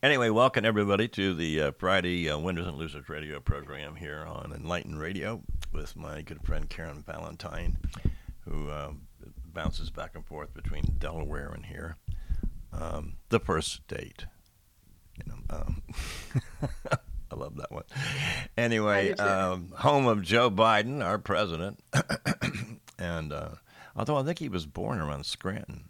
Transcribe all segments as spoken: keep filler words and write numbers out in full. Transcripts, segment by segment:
Anyway, welcome everybody to the uh, Friday uh, Winners and Losers radio program here on Enlighten Radio with my good friend Karen Valentine, who uh, bounces back and forth between Delaware and here. Um, the first date, you know. Um, I love that one. Anyway, um, home of Joe Biden, our president, and uh, although I think he was born around Scranton.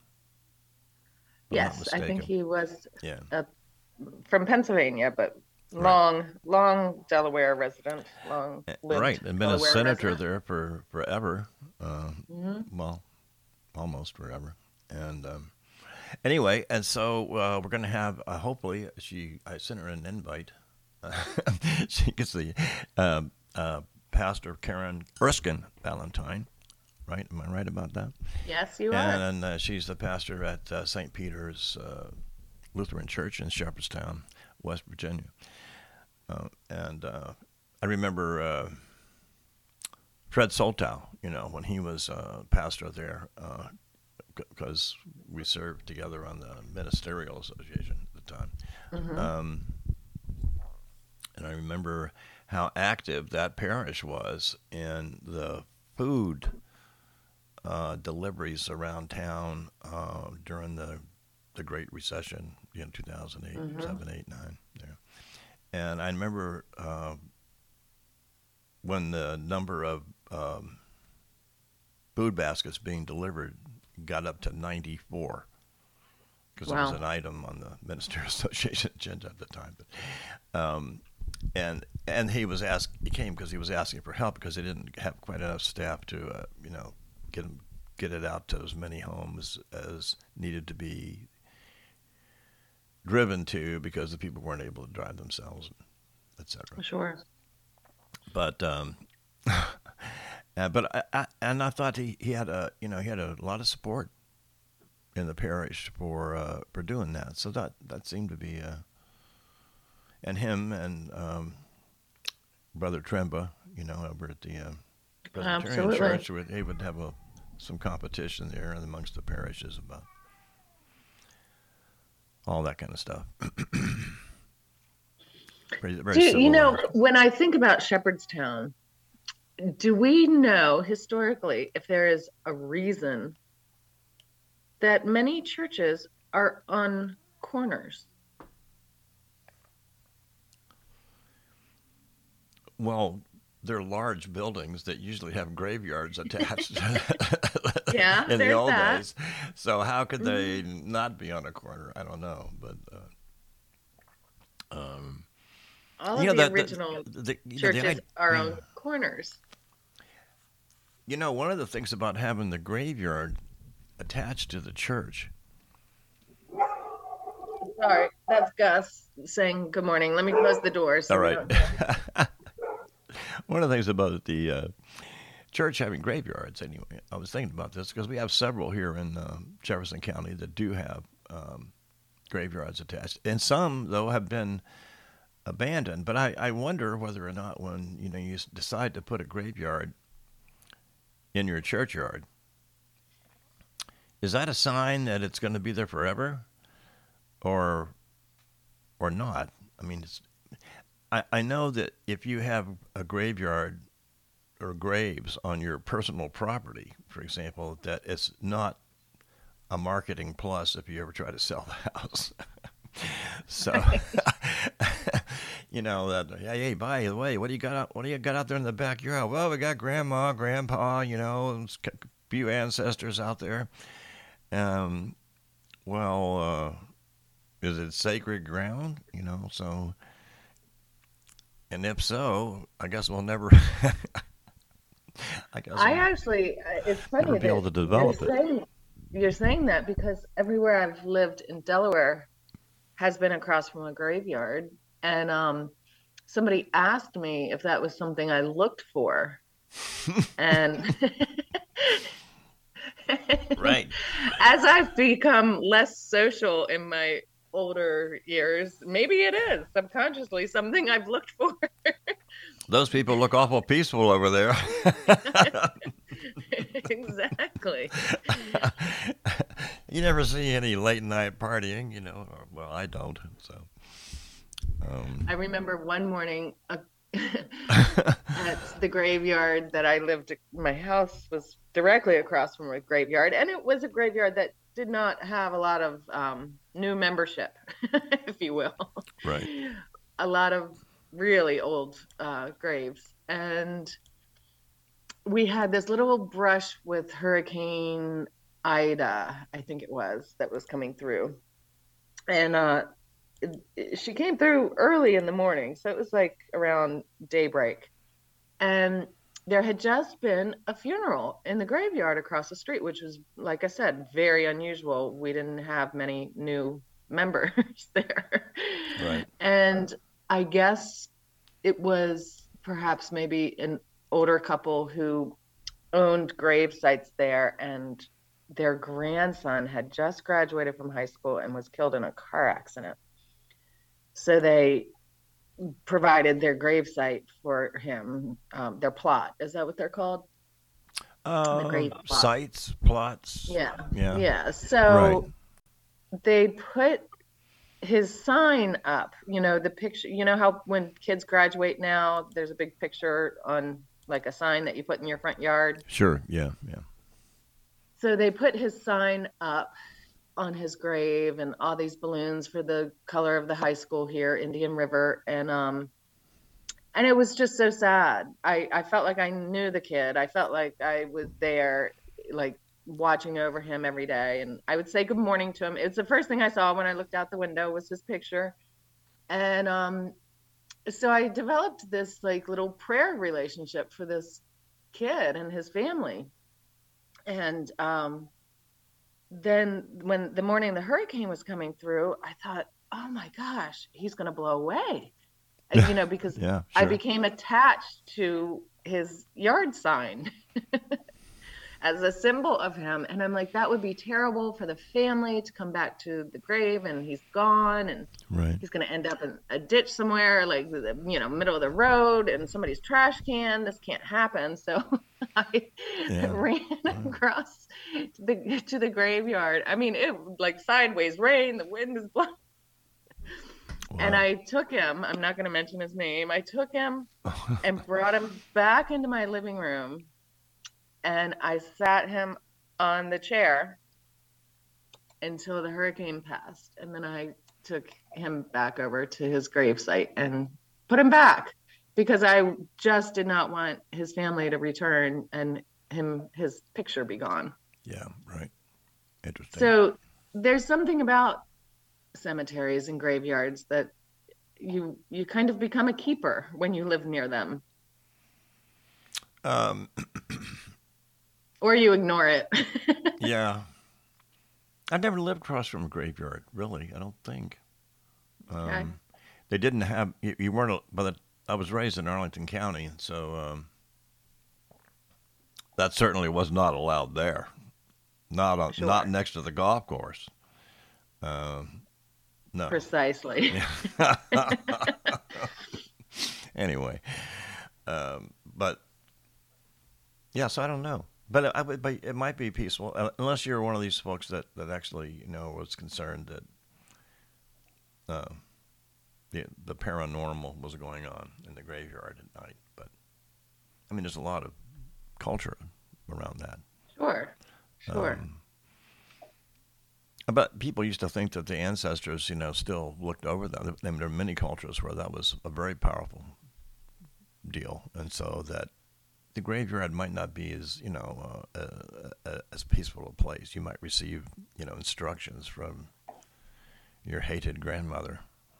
Yes, I think he was yeah. uh, from Pennsylvania, but long, right. long Delaware resident, long lived right, and been Delaware a senator resident. there for forever. Uh, Mm-hmm. Well, almost forever. And um, anyway, and so uh, we're going to have. Uh, hopefully, she. I sent her an invite. She gets the uh, uh, Pastor Karen Erskine Valentine. Right? Am I right about that? Yes, you are. And uh, she's the pastor at uh, Saint Peter's uh, Lutheran Church in Shepherdstown, West Virginia. Uh, and uh, I remember uh, Fred Soltow, you know, when he was uh, pastor there, because uh, we served together on the Ministerial Association at the time. Mm-hmm. Um, and I remember how active that parish was in the food Uh, deliveries around town uh, during the the Great Recession, you know, two thousand eight, Mm-hmm. seven, eight, nine. Yeah. And I remember uh, when the number of um, food baskets being delivered got up to ninety-four, because Wow. it was an item on the Ministerial Association agenda at the time. But, um, and and he was asked, he came because he was asking for help because they didn't have quite enough staff to, uh, you know, get them, get it out to as many homes as needed to be driven to, because the people weren't able to drive themselves, et cetera. Sure. But um, uh, but I, I and I thought he, he had a you know he had a lot of support in the parish for uh, for doing that. So that that seemed to be uh, and him and um, Brother Tremba, you know, over at the uh, Presbyterian Absolutely. Church, would, they would have a some competition there amongst the parishes about all that kind of stuff. very, very Do, you know, civil. when I think about Shepherdstown, do we know historically if there is a reason that many churches are on corners? Well, they're large buildings that usually have graveyards attached. Yeah, in the there's old that. days. So how could they Mhm. not be on a corner? I don't know, but uh, um, All of you know the that the, original the, the, you know, churches the, id- are yeah. on corners. You know, one of the things about having the graveyard attached to the church. Sorry, that's Gus saying good morning. Let me close the door. So All we right. don't- One of the things about the uh, church having graveyards, anyway, I was thinking about this because we have several here in uh, Jefferson County that do have um, graveyards attached, and some though have been abandoned. But I, I wonder whether or not when you know you s- decide to put a graveyard in your churchyard, is that a sign that it's going to be there forever, or or not? I mean, it's, I I know that if you have a graveyard or graves on your personal property, for example, that it's not a marketing plus if you ever try to sell the house. So, you know that. Hey, hey, by the way, what do you got? Out, what do you got out there in the backyard? Well, we got grandma, grandpa, you know, and a few ancestors out there. Um, well, uh, is it sacred ground? You know, so, and if so, I guess we'll never. I guess I we'll actually, uh, it's never funny be able to that you're develop it. saying you're saying that because everywhere I've lived in Delaware has been across from a graveyard, and um, somebody asked me if that was something I looked for, and Right. as I've become less social in my older years, maybe it is subconsciously something I've looked for. Those people look awful peaceful over there. Exactly. You never see any late night partying, you know. Or, well, I don't. So, Um, I remember one morning uh, at the graveyard that I lived. My house was directly across from a graveyard, and it was a graveyard that did not have a lot of um, new membership, if you will. right. A lot of really old uh, graves. And we had this little brush with Hurricane Ida, I think it was, that was coming through. And uh, it, it, she came through early in the morning. So it was like around daybreak. And there had just been a funeral in the graveyard across the street, which was, like I said, very unusual. We didn't have many new members there. Right. And I guess it was perhaps maybe an older couple who owned grave sites there, and their grandson had just graduated from high school and was killed in a car accident. So they provided their grave site for him, um, their plot. Is that what they're called? Uh, the grave plot. Sites, plots. Yeah. Yeah. Yeah. So Right. they put his sign up, you know, the picture, you know how when kids graduate now, there's a big picture on like a sign that you put in your front yard. Sure. Yeah. Yeah. So they put his sign up on his grave and all these balloons for the color of the high school here, Indian River. And, um, and it was just so sad. I, I felt like I knew the kid. I felt like I was there, like watching over him every day. And I would say good morning to him. It's the first thing I saw when I looked out the window was his picture. And, um, so I developed this like little prayer relationship for this kid and his family. And, um, then when the morning the hurricane was coming through, I thought, oh my gosh, he's going to blow away. You know, because Yeah, I sure. became attached to his yard sign as a symbol of him. And I'm like, that would be terrible for the family to come back to the grave and he's gone and Right. he's going to end up in a ditch somewhere, like the, you know, middle of the road and somebody's trash can. This can't happen. So I Yeah. ran Wow. across to the, to the graveyard. I mean, it like sideways rain, the wind is blowing. And Wow. I took him, I'm not going to mention his name. I took him and brought him back into my living room. And I sat him on the chair until the hurricane passed. And then I took him back over to his gravesite and put him back because I just did not want his family to return and him, his picture be gone. Yeah. Right. Interesting. So there's something about cemeteries and graveyards that you you kind of become a keeper when you live near them, um, or you ignore it. yeah. I never lived across from a graveyard, really. I don't think. Um, Okay. They didn't have. You, you weren't. a- But I was raised in Arlington County, and so um, that certainly was not allowed there. Not on, Sure. not next to the golf course. Um, no. Precisely. Yeah. Anyway, um, but yeah, so I don't know, but I would, but it might be peaceful uh, unless you're one of these folks that, that actually you know was concerned that uh, the the paranormal was going on in the graveyard at night. But I mean, there's a lot of culture around that. Sure. Sure. Um, But people used to think that the ancestors, you know, still looked over them. I mean, there are many cultures where that was a very powerful deal, and so that the graveyard might not be as, you know, uh, uh, uh, as peaceful a place. You might receive, you know, instructions from your hated grandmother.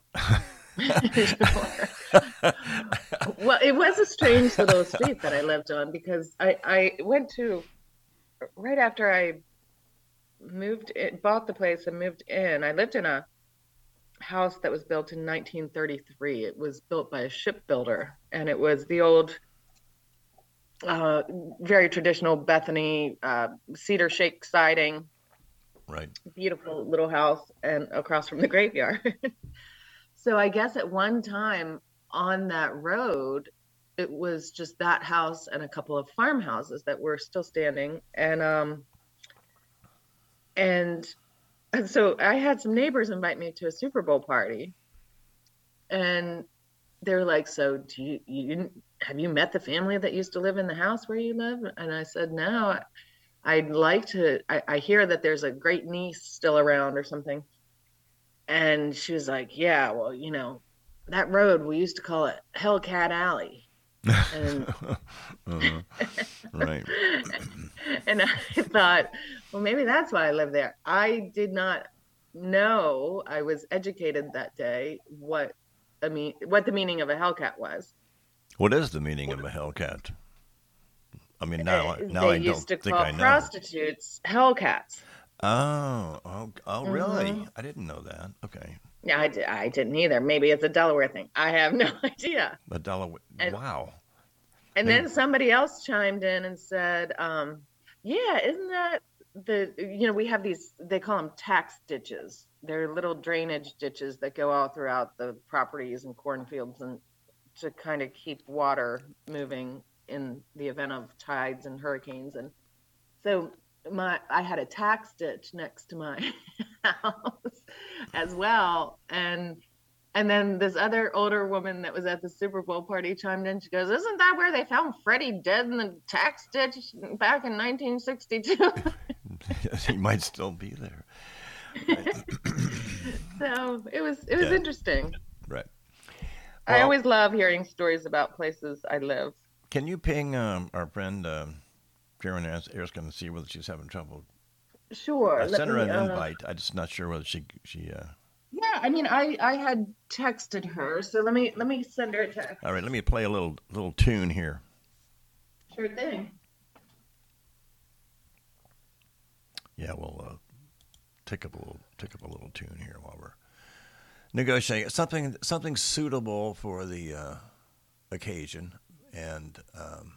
Sure. Well, it was a strange little street that I lived on because I, I went to, right after I moved in, bought the place and moved in, I lived in a house that was built in nineteen thirty-three. It was built by a shipbuilder, and it was the old, uh, very traditional Bethany uh, cedar shake siding, Right. beautiful little house, and across from the graveyard. So I guess at one time on that road, it was just that house and a couple of farmhouses that were still standing. And um, and, and so I had some neighbors invite me to a Super Bowl party. And they're like, so do you, you didn't, have you met the family that used to live in the house where you live? And I said, no, I'd like to, I, I hear that there's a great niece still around or something. And she was like, yeah, well, you know, that road, we used to call it Hellcat Alley. And uh-huh. Right. And I thought, well, maybe that's why I live there. I did not know, I was educated that day, what I mean, what the meaning of a Hellcat was. What is the meaning of a Hellcat? I mean, now, now they I used don't to think call I know. prostitutes Hellcats. Oh, oh, oh, really? Mm-hmm. I didn't know that. Okay. Yeah, I, di- I didn't either. Maybe it's a Delaware thing. I have no idea. A Delaware. And, wow. And They- then somebody else chimed in and said, um, yeah, isn't that the, you know, we have these, they call them tax ditches. They're little drainage ditches that go all throughout the properties and cornfields, and to kind of keep water moving in the event of tides and hurricanes. And so my, I had a tax ditch next to my house as well. And And then this other older woman that was at the Super Bowl party chimed in. She goes, isn't that where they found Freddie dead in the tax ditch back in nineteen sixty-two? He might still be there. So it was it was Yeah. interesting. Right. I Well- always love hearing stories about places I live. Can you ping um, our friend um, Karen Erskine and see whether she's having trouble? Sure. I let sent her me, an uh, invite. I'm just not sure whether she she. Uh... Yeah, I mean, I I had texted her, so let me let me send her a text. All right, let me play a little little tune here. Sure thing. Yeah, we'll uh, take up a little take up a little tune here while we're negotiating something something suitable for the uh, occasion, and um,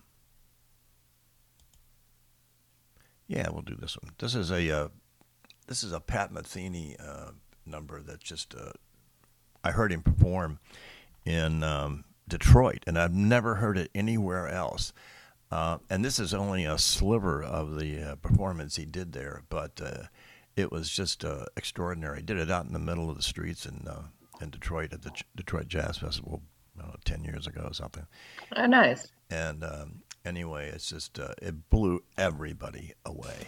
yeah, we'll do this one. This is a uh, this is a Pat Metheny uh, number that just uh, I heard him perform in um, Detroit, and I've never heard it anywhere else. Uh, and this is only a sliver of the uh, performance he did there, but uh, it was just uh, extraordinary. He did it out in the middle of the streets in uh, in Detroit at the Ch- Detroit Jazz Festival, I don't know, ten years ago or something. Oh, nice. And um, anyway, it's just uh, it blew everybody away.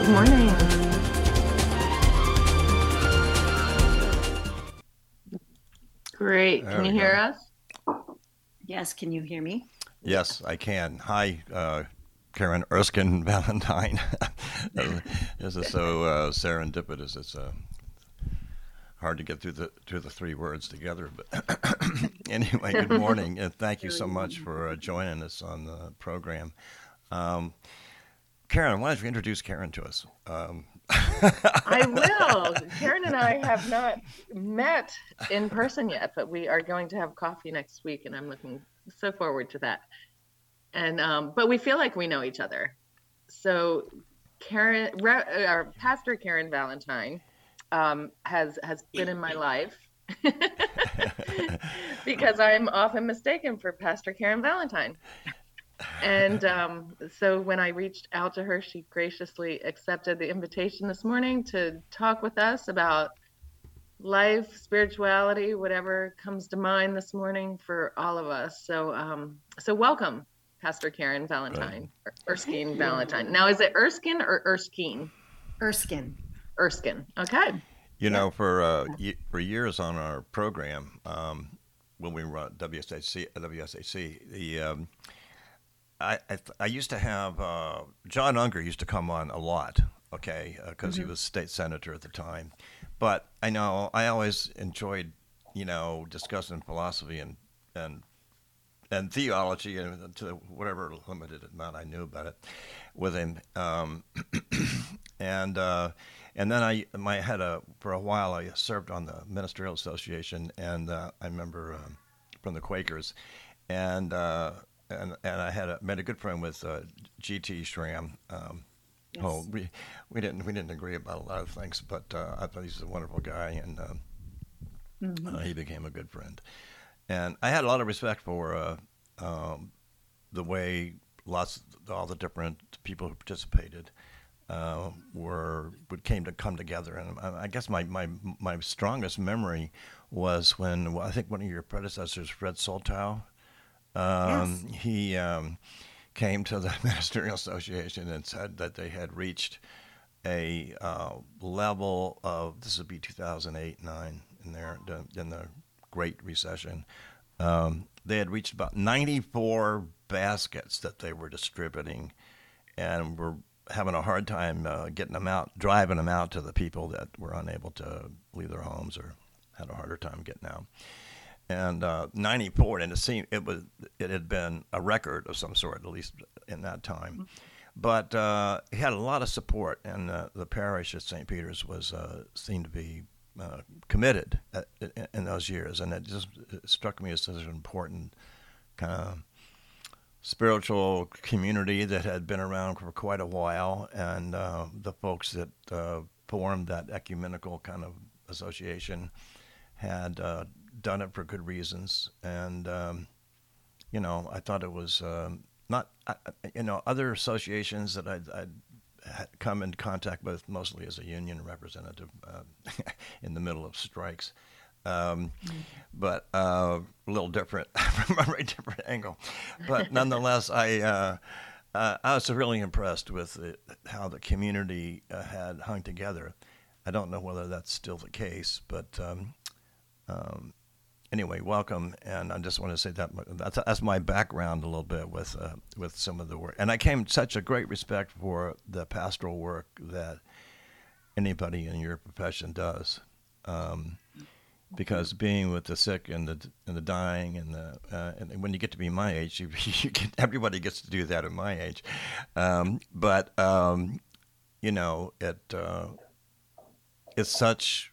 morning. Great. There Can you we hear go. us? Yes, can you hear me? Yes, I can. Hi, uh, Karen Erskine Valentine. This is so uh, serendipitous. It's uh, hard to get through the through the three words together. But anyway, good morning, and thank you so much for uh, joining us on the program. Um, Karen, why don't you introduce Karen to us? Um, I will. Karen and I have not met in person yet, but we are going to have coffee next week, and I'm looking so forward to that. And um, but we feel like we know each other. So Karen, Re- our Pastor Karen Valentine, um, has has been in my life because I'm often mistaken for Pastor Karen Valentine. And um, so when I reached out to her, she graciously accepted the invitation this morning to talk with us about life, spirituality, whatever comes to mind this morning for all of us. So, um, so welcome, Pastor Karen Valentine, Er- Erskine Valentine. Now, is it Erskine or Erskine? Erskine. Erskine. Okay. You Yeah. know, for uh, y- for years on our program, um, when we were at W S H C, W S H C, the um, I, I I used to have uh, John Unger used to come on a lot, okay, because he Mhm. was state senator at the time. But I know I always enjoyed, you know, discussing philosophy and and and theology and to whatever limited amount I knew about it with him. Um, and uh, and then I my had a for a while I served on the Ministerial Association, and uh, I remember um, from the Quakers, and uh, and and I had a, made a good friend with uh, G T. Schramm. Um, Yes. Oh, we we didn't we didn't agree about a lot of things, but uh, I thought he's a wonderful guy, and uh, Mhm. uh, he became a good friend. And I had a lot of respect for uh, um, the way lots all the different people who participated uh, were would came to come together. And I, I guess my, my my strongest memory was when well, I think one of your predecessors, Fred Soltow, um, Yes. he um, came to the Ministerial Association and said that they had reached a uh, level of this would be two thousand eight nine in there in the Great Recession. Um, they had reached about ninety-four baskets that they were distributing, and were having a hard time uh, getting them out, driving them out to the people that were unable to leave their homes or had a harder time getting out. And uh, ninety-four, and it seemed it was it had been a record of some sort, at least in that time. But uh, he had a lot of support, and uh, the parish at Saint Peter's was uh, seemed to be uh, committed at, in, in those years, and it just it struck me as such an important kind of spiritual community that had been around for quite a while, and uh, the folks that uh, formed that ecumenical kind of association had uh, done it for good reasons, and um, you know, I thought it was um, not, I- I- you know, other associations that I'd, I'd had come in contact with, mostly as a union representative uh, in the middle of strikes, um, but uh, a little different from a very different angle. But nonetheless, I uh, uh, I was really impressed with the, how the community uh, had hung together. I don't know whether that's still the case, but um, um, anyway, welcome, and I just want to say that that's, that's my background a little bit with uh, with some of the work, and I came such a great respect for the pastoral work that anybody in your profession does, um, because being with the sick and the and the dying and the uh, and when you get to be my age, you, you get, everybody gets to do that at my age, um, but um, you know it uh, it's such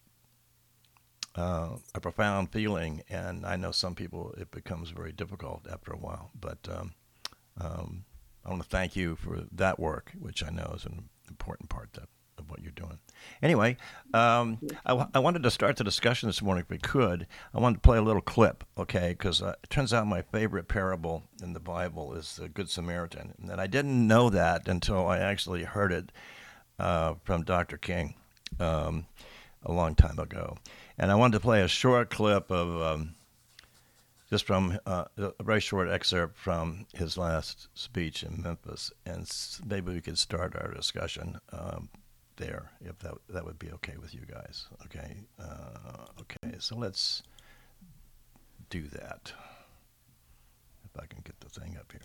uh, a profound feeling, and I know some people it becomes very difficult after a while. But um, um, I want to thank you for that work, which I know is an important part of, of what you're doing. Anyway, um, I, w- I wanted to start the discussion this morning if we could. I wanted to play a little clip, okay? Because uh, it turns out my favorite parable in the Bible is the Good Samaritan, and I didn't know that until I actually heard it uh, from Doctor King um, a long time ago. And I wanted to play a short clip of um, just from uh, a very short excerpt from his last speech in Memphis, and s- maybe we could start our discussion. Um, there, if that that would be okay with you guys. Okay. Uh, okay. So let's do that. If I can get the thing up here.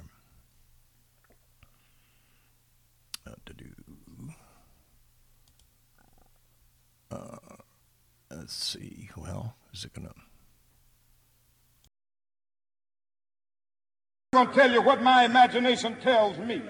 Uh, to do. Uh, let's see. Well, is it gonna? I'm going to tell you what my imagination tells me.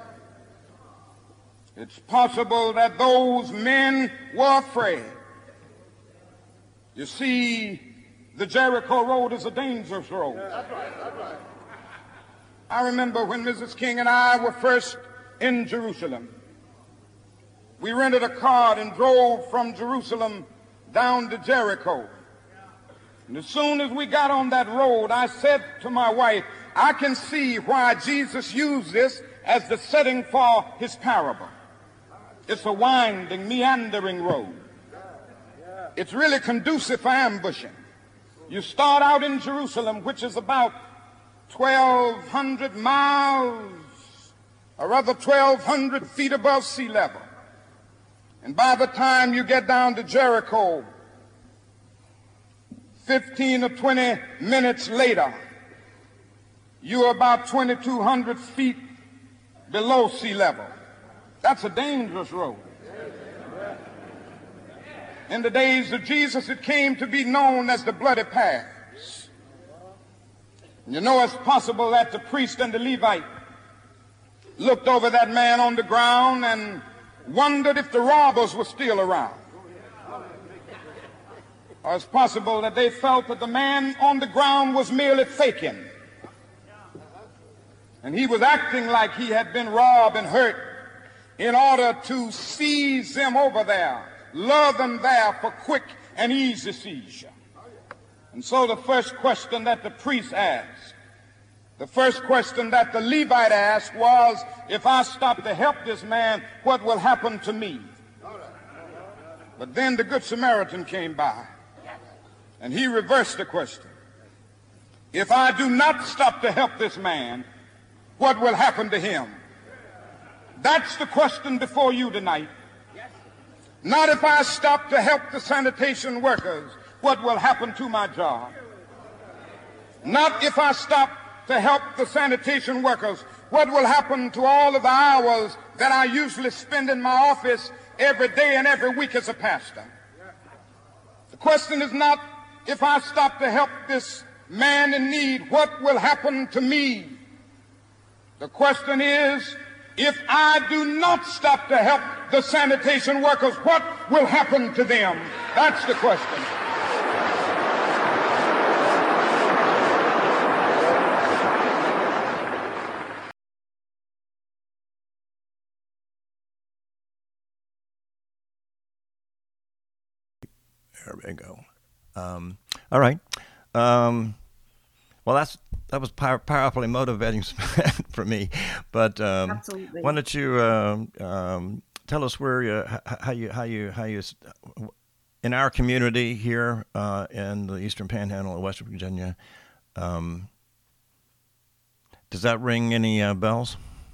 It's possible that those men were afraid. You see, the Jericho Road is a dangerous road. That's right, that's right. I remember when Missus King and I were first in Jerusalem. We rented a car and drove from Jerusalem down to Jericho. And as soon as we got on that road, I said to my wife, I can see why Jesus used this as the setting for his parable. It's a winding, meandering road. It's really conducive for ambushing. You start out in Jerusalem, which is about twelve hundred miles, or rather twelve hundred feet above sea level. And by the time you get down to Jericho, fifteen or twenty minutes later, you're about twenty-two hundred feet below sea level. That's a dangerous road. In the days of Jesus, it came to be known as the bloody paths. And you know, it's possible that the priest and the Levite looked over that man on the ground and wondered if the robbers were still around. Or it's possible that they felt that the man on the ground was merely faking. And he was acting like he had been robbed and hurt in order to seize them over there, lure them there for quick and easy seizure. And so the first question that the priest asked, the first question that the Levite asked was, if I stop to help this man, what will happen to me? But then the Good Samaritan came by, and he reversed the question. If I do not stop to help this man, what will happen to him? That's the question before you tonight. Not if I stop to help the sanitation workers, what will happen to my job? Not if I stop to help the sanitation workers, what will happen to all of the hours that I usually spend in my office every day and every week as a pastor? The question is not if I stop to help this man in need, what will happen to me? The question is, if I do not stop to help the sanitation workers, what will happen to them? That's the question. There we go. Um, all right. Um, well, that's that was power, powerfully motivating for me. But um, Absolutely. why don't you um, um, tell us where you, how you how you how you in our community here uh, in the Eastern Panhandle of West Virginia. Um, does that ring any uh, bells?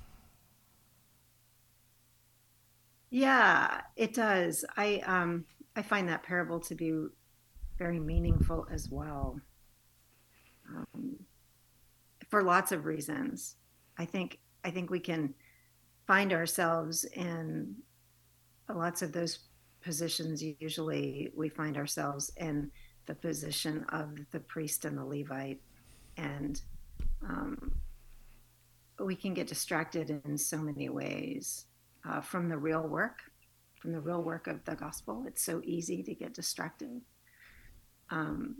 Yeah, it does. I um I find that parable to be very meaningful as well. Um, for lots of reasons. I think I think we can find ourselves in lots of those positions. Usually we find ourselves in the position of the priest and the Levite, and um, we can get distracted in so many ways uh, from the real work, from the real work of the gospel. It's so easy to get distracted. Um,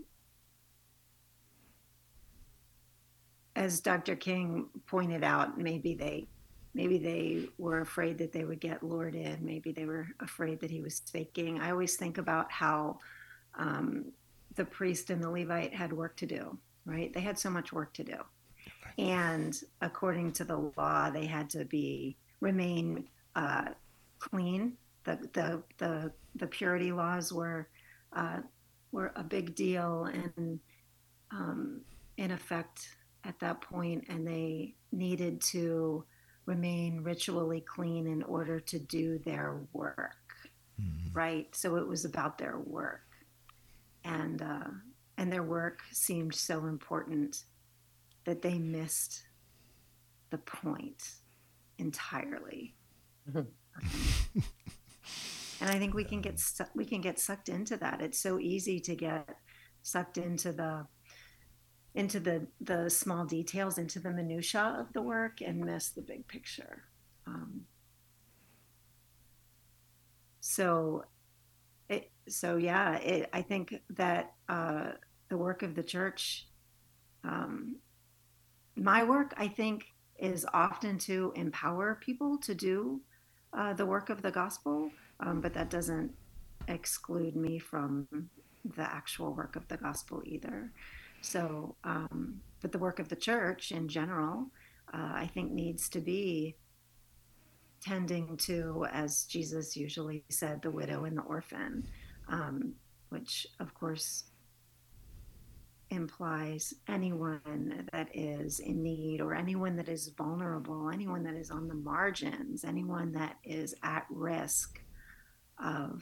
as Doctor King pointed out, maybe they maybe they were afraid that they would get lured in. Maybe they were afraid that he was faking. I always think about how um, the priest and the Levite had work to do, right? They had so much work to do. And according to the law, they had to be remain uh, clean. The, the the the purity laws were uh, were a big deal and um, in effect at that point, and they needed to remain ritually clean in order to do their work. mm-hmm. right? So it was about their work, and uh, and their work seemed so important that they missed the point entirely. Mm-hmm. Um, and I think we can get su- we can get sucked into that. It's so easy to get sucked into the into the the small details, into the minutia of the work, and miss the big picture. Um, so, it, so yeah, it, I think that uh, the work of the church, um, my work, I think, is often to empower people to do uh, the work of the gospel, um, but that doesn't exclude me from the actual work of the gospel either. So, um, but the work of the church in general, uh, I think, needs to be tending to, as Jesus usually said, the widow and the orphan, um, which of course implies anyone that is in need, or anyone that is vulnerable, anyone that is on the margins, anyone that is at risk of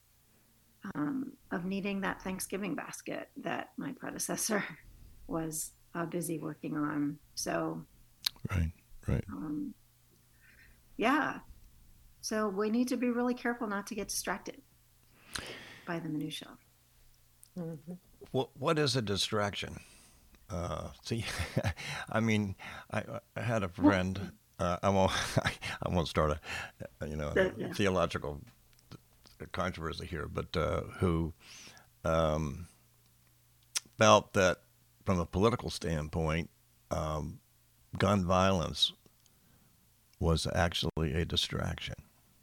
um, of needing that Thanksgiving basket that my predecessor was uh, busy working on. So, right, right. Um, yeah. So we need to be really careful not to get distracted by the minutia. Mm-hmm. What What is a distraction? Uh, see, I mean, I, I had a friend. Uh, I won't. I won't start a, you know, a yeah. theological controversy here, but uh, who um, felt that, from a political standpoint, um, gun violence was actually a distraction.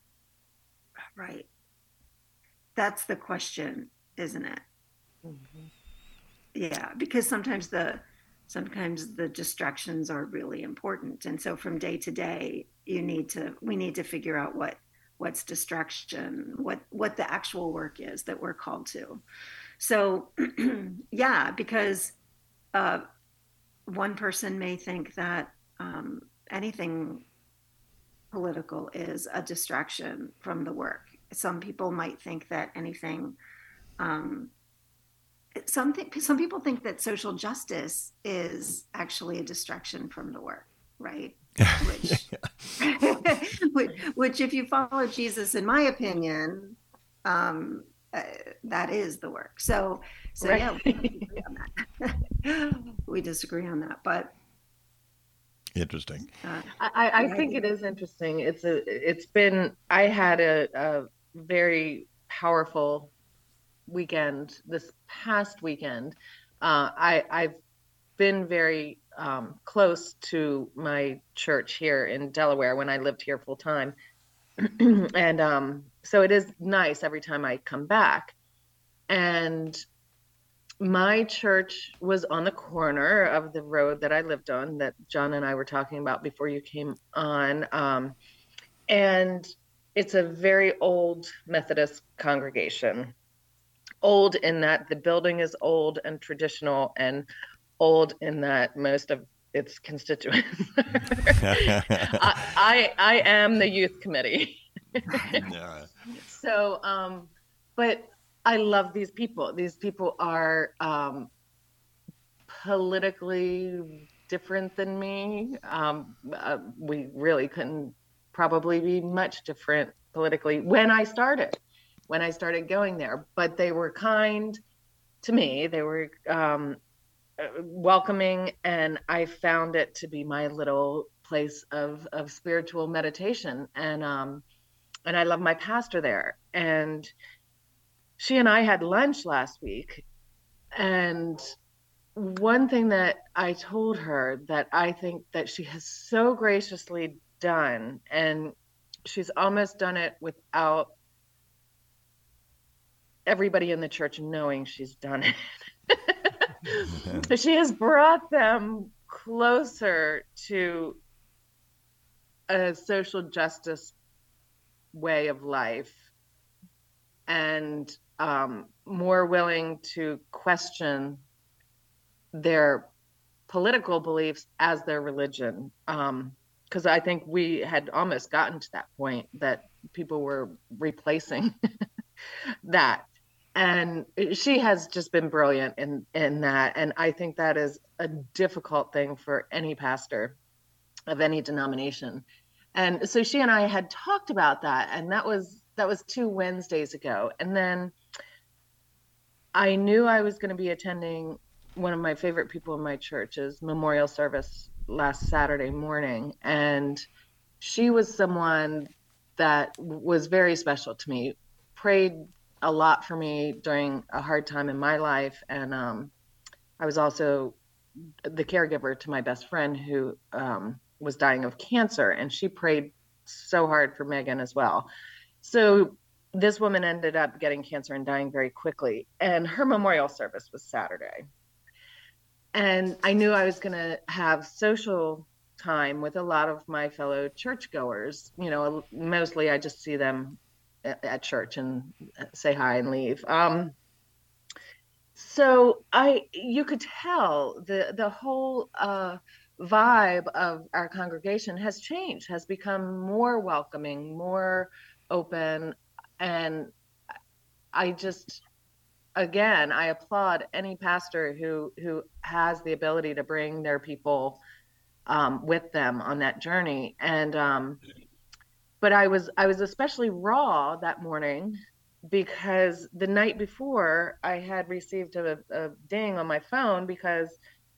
Right. That's the question, isn't it? Mm-hmm. Yeah, because sometimes the sometimes the distractions are really important, and so from day to day, you need to we need to figure out what what's distraction, what what the actual work is that we're called to. So, yeah, because uh, one person may think that um, anything political is a distraction from the work. Some people might think that anything. Um, some th- some people think that social justice is actually a distraction from the work, right? Which, which, which, if you follow Jesus, in my opinion, um, uh, that is the work. So, so right. yeah, we disagree on that. we disagree on that, but interesting. Uh, I, I think it is interesting. It's a. It's been. I had a, a very powerful weekend this past weekend. Uh, I I've been very um, close to my church here in Delaware when I lived here full time. And um, so it is nice every time I come back. And my church was on the corner of the road that I lived on, that John and I were talking about before you came on. Um, and it's a very old Methodist congregation. Old in that the building is old and traditional, and old in that most of its constituents. I, I I am the youth committee. Yeah. So, um, but I love these people. These people are um, politically different than me. Um, uh, we really couldn't probably be much different politically when I started. when I started going there, but they were kind to me. They were um, welcoming, and I found it to be my little place of, of spiritual meditation. And, um, and I love my pastor there. And she and I had lunch last week. And one thing that I told her that I think that she has so graciously done, and she's almost done it without everybody in the church knowing she's done it. She has brought them closer to a social justice way of life, and um, more willing to question their political beliefs as their religion. Um, because I think we had almost gotten to that point that people were replacing that. And she has just been brilliant in, in that. And I think that is a difficult thing for any pastor of any denomination. And so she and I had talked about that. And that was, that was two Wednesdays ago. And then I knew I was going to be attending one of my favorite people in my church's memorial service last Saturday morning. And she was someone that was very special to me, prayed a lot for me during a hard time in my life. And um, I was also the caregiver to my best friend who um, was dying of cancer. And she prayed so hard for Megan as well. So this woman ended up getting cancer and dying very quickly. And her memorial service was Saturday. And I knew I was going to have social time with a lot of my fellow churchgoers. You know, mostly I just see them at church and say hi and leave. Um, so I, you could tell the, the whole uh, vibe of our congregation has changed, has become more welcoming, more open. And I just, again, I applaud any pastor who, who has the ability to bring their people um, with them on that journey. And, um, But I was I was especially raw that morning because the night before I had received a, a ding on my phone because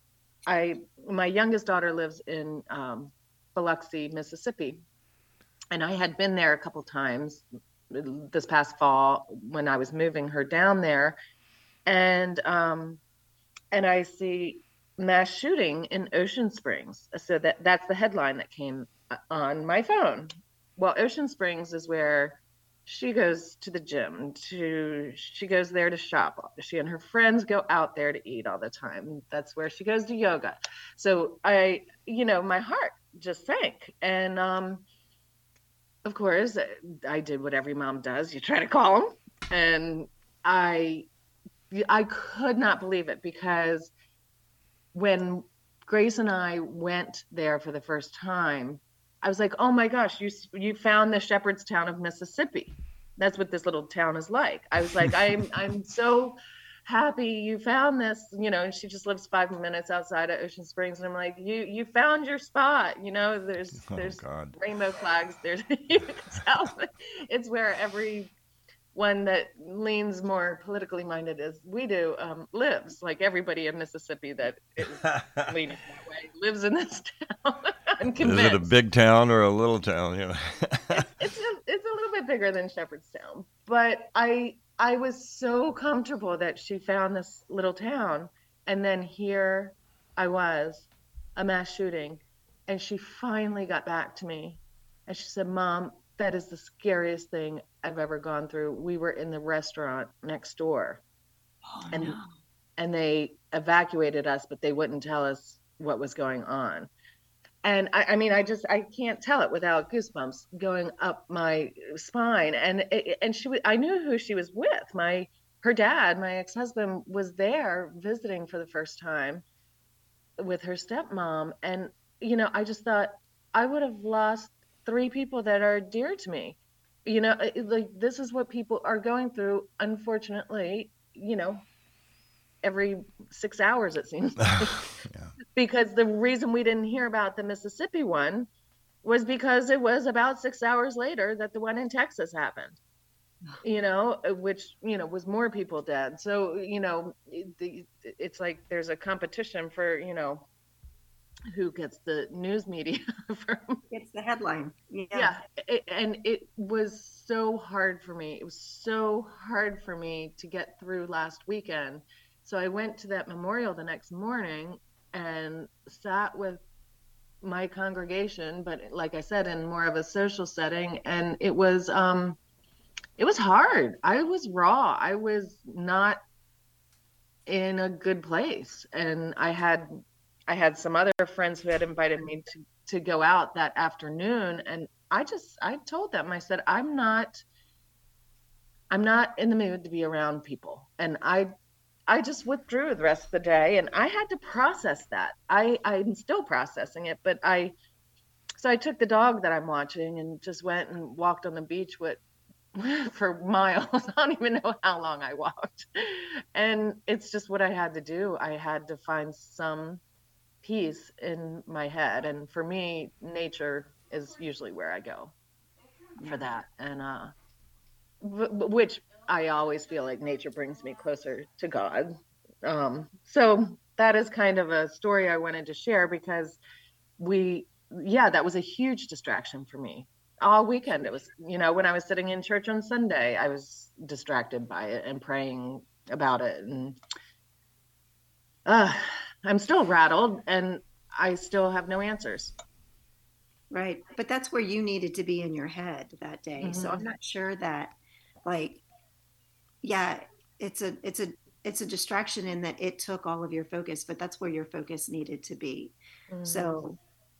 I my youngest daughter lives in um, Biloxi, Mississippi, and I had been there a couple times this past fall when I was moving her down there, and um, and I see mass shooting in Ocean Springs. So that that's the headline that came on my phone. Well, Ocean Springs is where she goes to the gym, to she goes there to shop. She and her friends go out there to eat all the time. That's where she goes to yoga. So I, you know, my heart just sank. And um, of course, I did what every mom does. You try to call them. And I, I could not believe it because when Grace and I went there for the first time, I was like, oh my gosh, you you found the Shepherdstown of Mississippi. That's what this little town is like. I was like, I'm I'm so happy you found this, you know, and she just lives five minutes outside of Ocean Springs. And I'm like, you you found your spot, you know, there's Oh, there's God. rainbow flags. There's you can tell it's where every one that leans more politically minded as we do um, lives. Like everybody in Mississippi that is leaning that way lives in this town. I'm convinced. Is it a big town or a little town? You know? it's, it's, a, it's a little bit bigger than Shepherdstown, but I I was so comfortable that she found this little town, and then here I was, a mass shooting, and she finally got back to me, and she said, "Mom, that is the scariest thing I've ever gone through. We were in the restaurant next door, Oh, and no. and they evacuated us, but they wouldn't tell us what was going on." And I, I mean, I just, I can't tell it without goosebumps going up my spine. And, it, and she, I knew who she was with. My, her dad, my ex-husband, was there visiting for the first time with her stepmom. And, you know, I just thought I would have lost three people that are dear to me. You know, it, like this is what people are going through. Unfortunately, you know, every six hours, it seems like. Yeah. Because the reason we didn't hear about the Mississippi one was because it was about six hours later that the one in Texas happened, you know, which, you know, was more people dead. So, you know, it, it's like there's a competition for, you know, who gets the news media from. It's the headline. Yeah. Yeah. It, and it was so hard for me. It was so hard for me to get through last weekend. So I went to that memorial the next morning and sat with my congregation, but like I said, in more of a social setting. And it was, um, it was hard. I was raw. I was not in a good place. And I had, I had some other friends who had invited me to, to go out that afternoon. And I just, I told them, I said, I'm not, I'm not in the mood to be around people. And I I just withdrew the rest of the day, and I had to process that. I, I'm still processing it, but I So I took the dog that I'm watching and just went and walked on the beach with for miles. I don't even know how long I walked. And it's just what I had to do. I had to find some peace in my head. And for me, nature is usually where I go for that. And uh w- which I always feel like nature brings me closer to God. Um so that is kind of a story I wanted to share because we yeah, that was a huge distraction for me all weekend. It was, you know, when I was sitting in church on Sunday, I was distracted by it and praying about it. And uh, I'm still rattled and I still have no answers. Right. But that's where you needed to be in your head that day. Mm-hmm. So I'm not sure that, like, yeah, it's a, it's a, it's a distraction in that it took all of your focus, but that's where your focus needed to be. Mm-hmm. So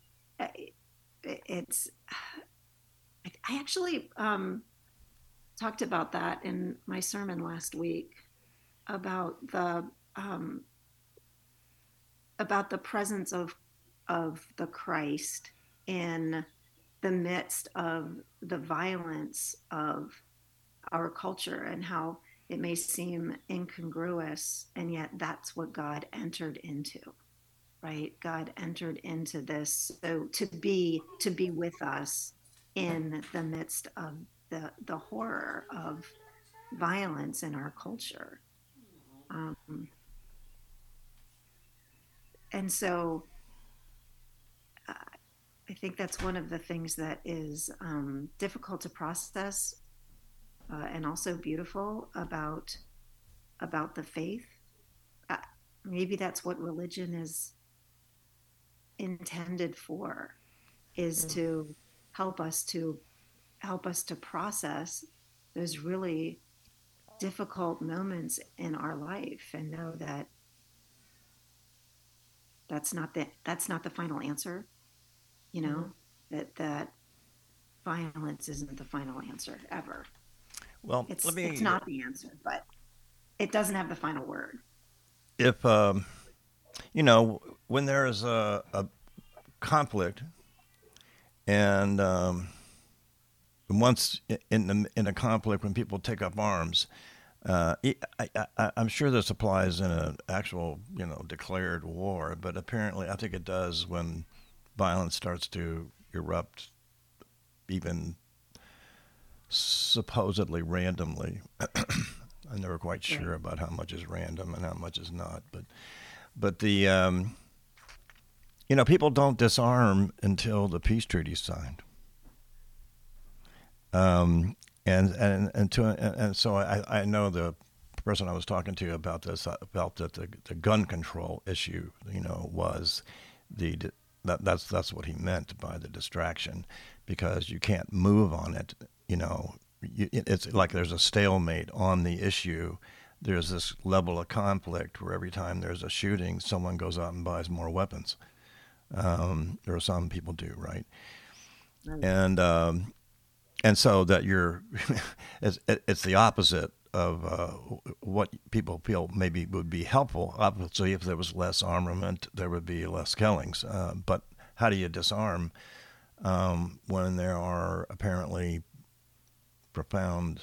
it's, I actually um, talked about that in my sermon last week about the, um, about the presence of, of the Christ in the midst of the violence of our culture and how it may seem incongruous, and yet that's what God entered into, right? God entered into this so to be to be with us in the midst of the the horror of violence in our culture. Um, and so uh, I think that's one of the things that is um, difficult to process uh, and also beautiful about about the faith. Uh, maybe that's what religion is intended for, is mm. to help us to help us to process those really difficult moments in our life and know that that's not the that's not the final answer. You know, mm-hmm. that that violence isn't the final answer ever. Well, it's let me, it's not the answer, but it doesn't have the final word. If um, you know, when there is a, a conflict, and um, once in the, in a conflict, when people take up arms, uh, I, I, I'm sure this applies in an actual, you know, declared war, but apparently, I think it does when violence starts to erupt, even supposedly randomly. I'm never quite sure about how much is random and how much is not, but but the um, you know, people don't disarm until the peace treaty's signed. Um, and and and to and, and so I, I know the person I was talking to about this felt that the, the gun control issue, you know, was the that that's that's what he meant by the distraction, because you can't move on it. You know, you, it's like there's a stalemate on the issue. There's this level of conflict where every time there's a shooting, someone goes out and buys more weapons. Um, or some people do, right? right. And um, and so that you're, it's, it's the opposite of uh, what people feel maybe would be helpful. Obviously, if there was less armament, there would be less killings. Uh, but how do you disarm um, when there are apparently profound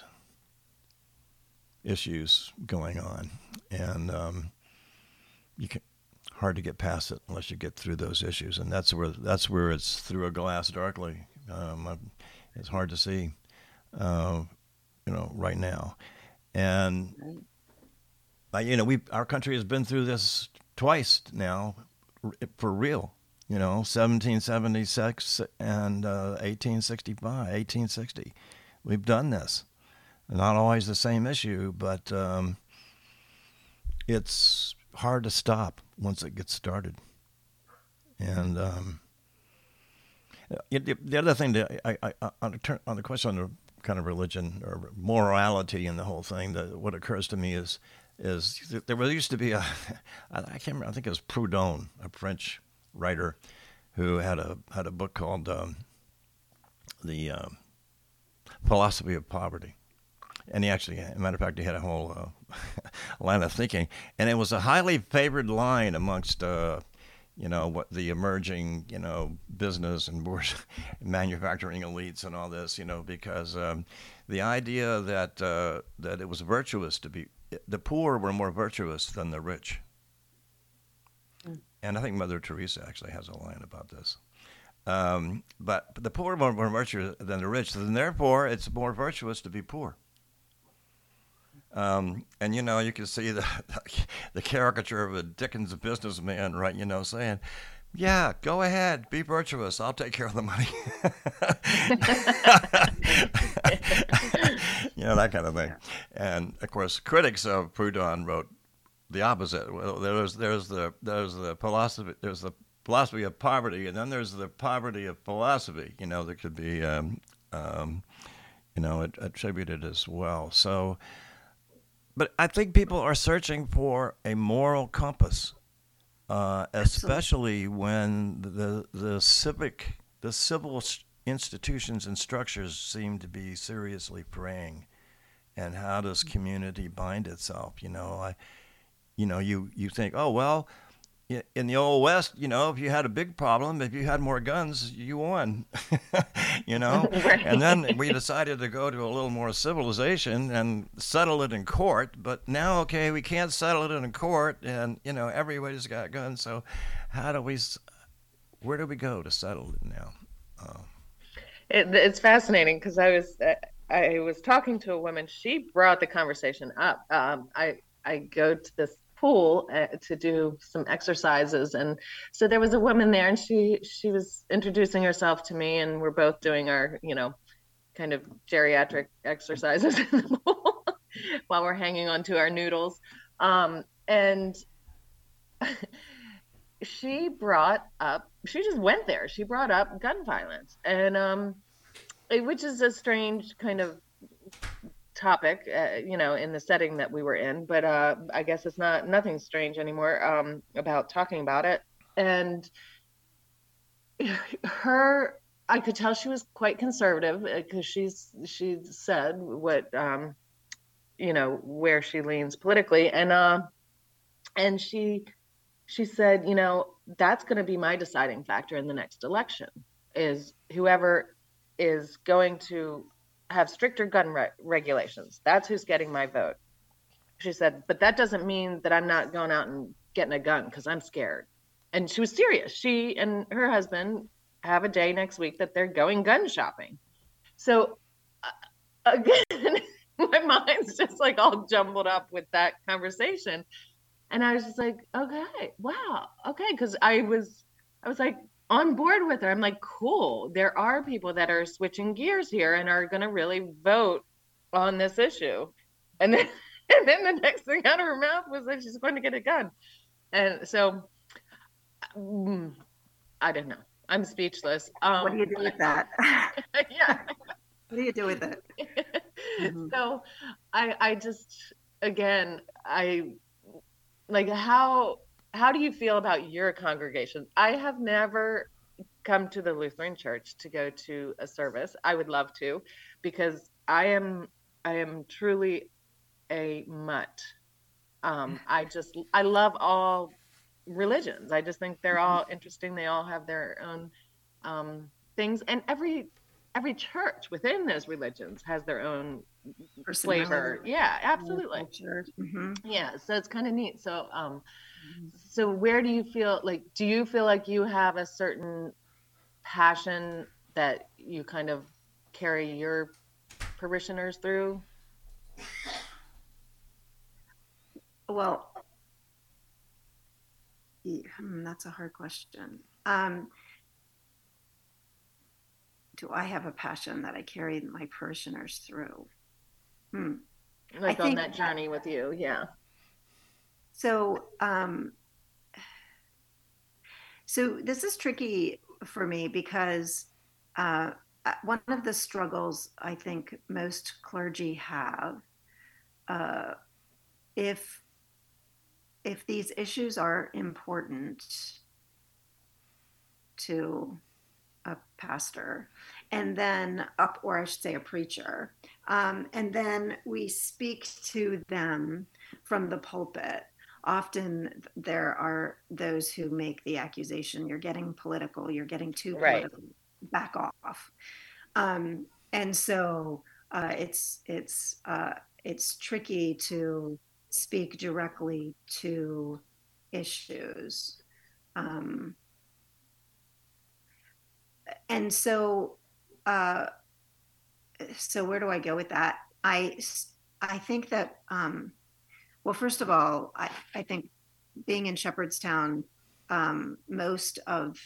issues going on? And um, you can hard to get past it unless you get through those issues, and that's where that's where it's through a glass darkly. Um, it's hard to see, uh, you know, right now. And uh, you know, we our country has been through this twice now, for real. You know, seventeen seventy-six and uh, eighteen sixty-five, eighteen sixty. We've done this. Not always the same issue, but um, it's hard to stop once it gets started. And um, the other thing that I, I, I, on, the, on the question of kind of religion or morality in the whole thing, that what occurs to me is is there used to be a, I can't remember, I think it was Proudhon, a French writer, who had a had a book called um, The uh, Philosophy of Poverty. And he actually, as a matter of fact, he had a whole uh, line of thinking. And it was a highly favored line amongst uh, you know, what the emerging, you know, business and manufacturing elites and all this, you know, because um, the idea that uh, that it was virtuous to be, the poor were more virtuous than the rich. Mm. And I think Mother Teresa actually has a line about this. Um, but the poor are more virtuous than the rich, and therefore it's more virtuous to be poor. Um, and, you know, you can see the, the caricature of a Dickens businessman, right, you know, saying, yeah, go ahead, be virtuous, I'll take care of the money. You know, that kind of thing. And, of course, critics of Proudhon wrote the opposite. Well, there's, there's, the, there's, the philosophy, there's the philosophy of poverty, and then there's the poverty of philosophy, you know, that could be, um, um, you know, attributed as well. So... But I think people are searching for a moral compass, uh, especially when the the civic, the civil institutions and structures seem to be seriously fraying. And how does community bind itself? You know, I, you know, you, you think, oh well, in the old West, you know, if you had a big problem, if you had more guns, you won, you know? Right. And then we decided to go to a little more civilization and settle it in court. But now, okay, we can't settle it in court, and, you know, everybody's got guns. So how do we, where do we go to settle it now? Uh, it, it's fascinating because I was, uh, I was talking to a woman. She brought the conversation up. Um, I, I go to this pool uh, to do some exercises, and so there was a woman there, and she she was introducing herself to me, and we're both doing our, you know, kind of geriatric exercises in the pool while we're hanging on to our noodles, um, and she brought up, she just went there, she brought up gun violence, and um, it, which is a strange kind of topic, uh, you know, in the setting that we were in, but uh, I guess it's not nothing strange anymore um, about talking about it. And her, I could tell she was quite conservative because she's she said what um, you know, where she leans politically, and uh, and she she said, you know, that's going to be my deciding factor in the next election, is whoever is going to have stricter gun re- regulations. That's who's getting my vote. She said, but that doesn't mean that I'm not going out and getting a gun because I'm scared. And she was serious. She and her husband have a day next week that they're going gun shopping. So uh, again, my mind's just like all jumbled up with that conversation. And I was just like, okay, wow. Okay. Cause I was, I was like, on board with her. I'm like, cool. There are people that are switching gears here and are going to really vote on this issue. And then, and then the next thing out of her mouth was that she's going to get a gun. And so, um, I don't know. I'm speechless. Um, what do you do with that? Yeah. What do you do with it? Mm-hmm. So I, I just, again, I like how, How do you feel about your congregation? I have never come to the Lutheran Church to go to a service. I would love to, because I am I am truly a mutt. Um, I just I love all religions. I just think they're all interesting. They all have their own um, things, and every every church within those religions has their own flavor. Yeah, absolutely. Mm-hmm. Yeah, so it's kind of neat. So. Um, So where do you feel like, do you feel like you have a certain passion that you kind of carry your parishioners through? Well, yeah, that's a hard question. Um, do I have a passion that I carry my parishioners through? Hmm. Like I on that journey with you, yeah. So, um, so this is tricky for me because uh, one of the struggles I think most clergy have, uh, if if these issues are important to a pastor, and then up, or I should say, a preacher, um, and then we speak to them from the pulpit. often there are those who make the accusation, you're getting political, you're getting too Right. political, back off. Um, and so uh, it's it's uh, it's tricky to speak directly to issues. Um, and so uh, so where do I go with that? I I think that um, well, first of all, I, I think being in Shepherdstown, um, most of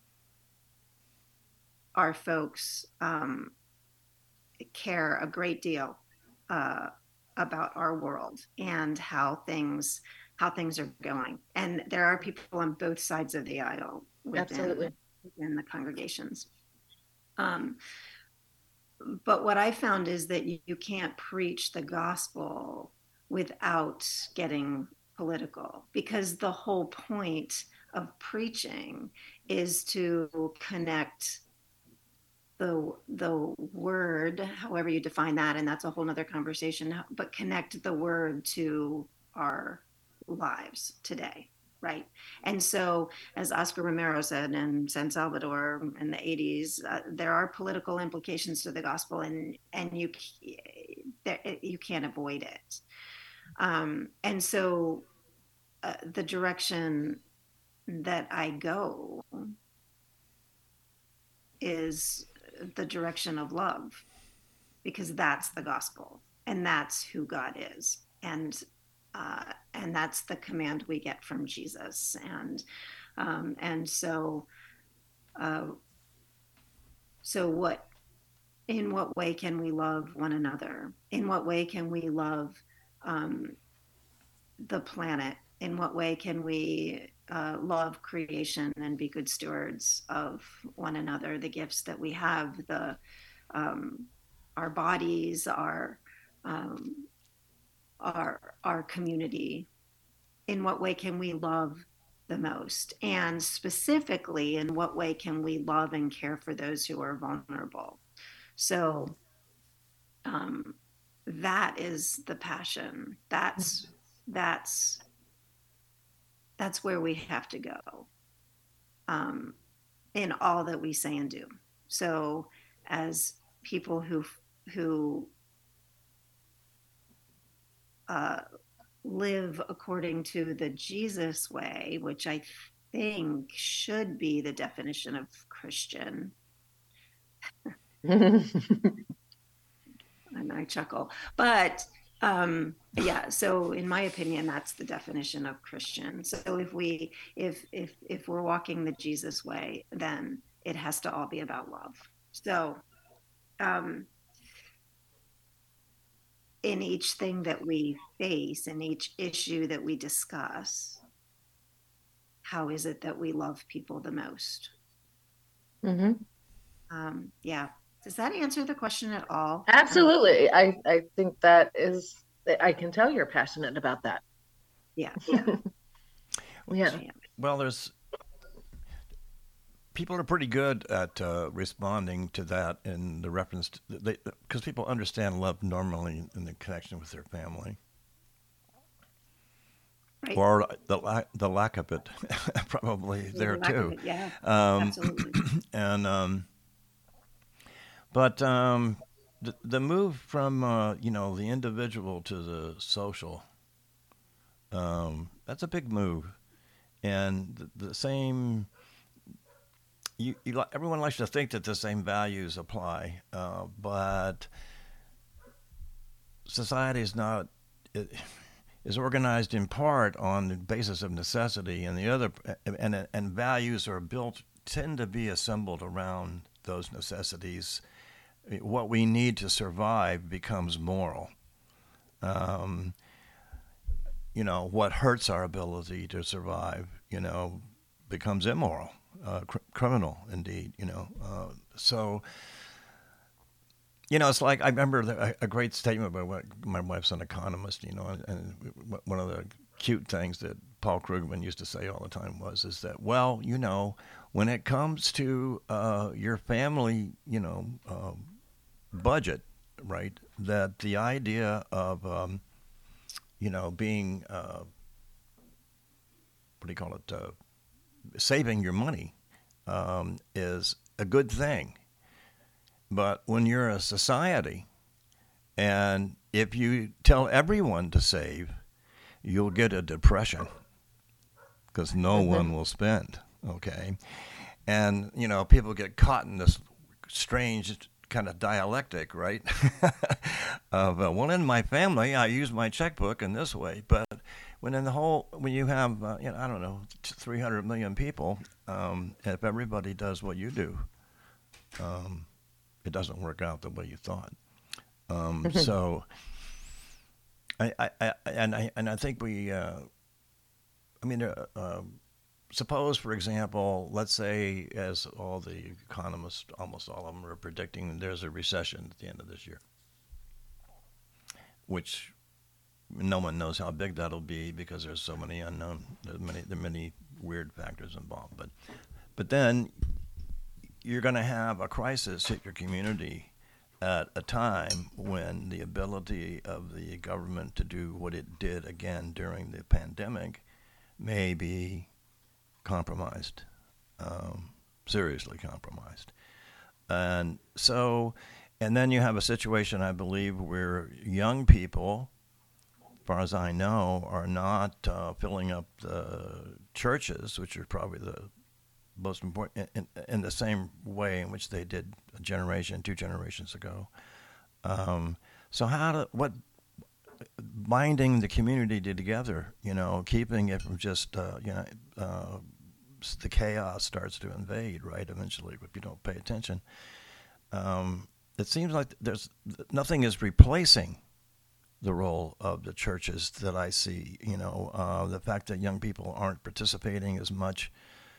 our folks um, care a great deal uh, about our world and how things how things are going. And there are people on both sides of the aisle within, Absolutely. within the congregations. Um, but what I found is that you, you can't preach the gospel without getting political, because the whole point of preaching is to connect the the word, however you define that, and that's a whole nother conversation, but connect the word to our lives today, right? And so, as Oscar Romero said in San Salvador in the eighties, uh, there are political implications to the gospel, and and you you can't avoid it. Um, and so, uh, the direction that I go is the direction of love, because that's the gospel and that's who God is, and uh, and that's the command we get from Jesus, and um, and so uh, so what in what way can we love one another? In what way can we love um, the planet? In what way can we uh, love creation and be good stewards of one another, the gifts that we have, the um, our bodies, our um, our our community? In what way can we love the most? And specifically, in what way can we love and care for those who are vulnerable? So um, that is the passion. That's that's that's where we have to go um, in all that we say and do. So as people who who uh, live according to the Jesus way, which I think should be the definition of Christian. And I chuckle, but um, yeah. So, in my opinion, that's the definition of Christian. So, if we, if if if we're walking the Jesus way, then it has to all be about love. So, um, in each thing that we face, in each issue that we discuss, how is it that we love people the most? Mm-hmm. Um, yeah. Does that answer the question at all? Absolutely. I, I think that is, I can tell you're passionate about that. Yeah. Yeah. Yeah. Well, there's people are pretty good at uh, responding to that in the reference to, they, because people understand love normally in the connection with their family. Right. Or the la- the lack of it, probably The there lack of too. it, yeah. Um, Absolutely. and um, but um, the the move from uh, you know the individual to the social, um, that's a big move, and the, the same. You, you, everyone likes to think that the same values apply, uh, but society is not. It, is organized in part on the basis of necessity, and the other and and values are built tend to be assembled around those necessities. What we need to survive becomes moral. Um, you know, what hurts our ability to survive, you know, becomes immoral, uh, cr- criminal indeed. You know, uh, so. You know, it's like I remember the, a great statement by what, my wife's an economist, you know, and, and one of the cute things that Paul Krugman used to say all the time was, is that, well, you know, when it comes to uh, your family, you know, uh, budget, right, that the idea of, um, you know, being uh, do you call it, uh, saving your money um, is a good thing. But when you're a society, and if you tell everyone to save, you'll get a depression because no Mhm. one will spend, okay? And, you know, people get caught in this strange kind of dialectic, right? of, uh, well, in my family, I use my checkbook in this way. But when in the whole, when you have, uh, you know, I don't know, three hundred million people, um, if everybody does what you do, um, it doesn't work out the way you thought. Um, so, I, I, I, and I, and I think we, uh, I mean, uh, uh, suppose, for example, let's say, as all the economists, almost all of them, are predicting, there's a recession at the end of this year, which no one knows how big that'll be because there's so many unknown, there's many, there are many weird factors involved. But, but then you're going to have a crisis hit your community at a time when the ability of the government to do what it did again during the pandemic may be compromised, um, seriously compromised. And so, and then you have a situation, I believe, where young people, as far as I know, are not uh, filling up the churches, which are probably the most important, in, in the same way in which they did a generation, two generations ago. Um, so how to, what, binding the community together, you know, keeping it from just, uh, you know, uh, the chaos starts to invade, right, eventually, if you don't pay attention. Um, it seems like there's, nothing is replacing the role of the churches that I see, you know, uh, the fact that young people aren't participating as much.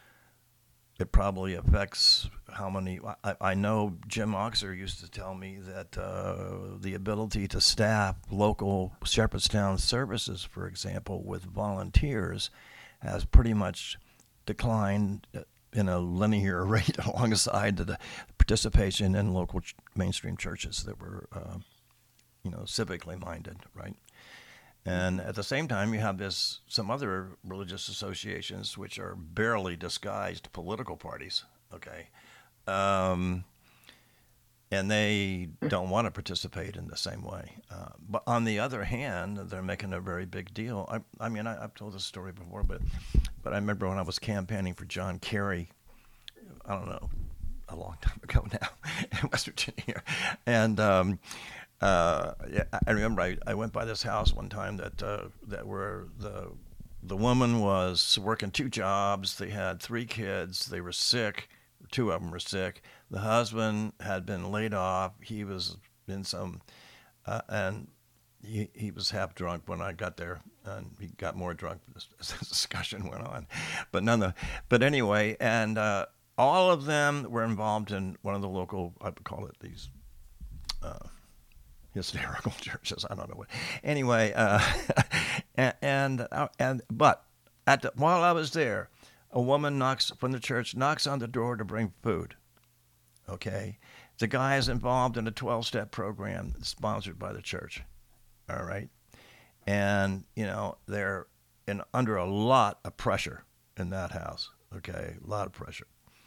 It probably affects how many. I, I know Jim Oxer used to tell me that uh, the ability to staff local Shepherdstown services, for example, with volunteers, has pretty much declined in a linear rate alongside the participation in local ch- mainstream churches that were, uh, you know, civically minded, right? And at the same time, you have this some other religious associations which are barely disguised political parties, okay? Um, and they don't want to participate in the same way. Uh, but on the other hand, they're making a very big deal. I, I mean, I, I've told this story before, but but I remember when I was campaigning for John Kerry, I don't know, a long time ago now, in West Virginia, and um, Uh, yeah, I remember I, I went by this house one time that uh, that where the the woman was working two jobs. They had three kids. They were sick. Two of them were sick. The husband had been laid off. He was in some, uh, and he he was half drunk when I got there, and he got more drunk as, as the discussion went on. But none of, but anyway, and uh, all of them were involved in one of the local, I would call it these. Uh, hysterical churches. I don't know what. Anyway, uh, and and, uh, and but at the, while I was there, a woman knocks from the church knocks on the door to bring food. Okay, the guy is involved in a twelve-step program sponsored by the church. All right, and you know they're in under a lot of pressure in that house. Okay, a lot of pressure.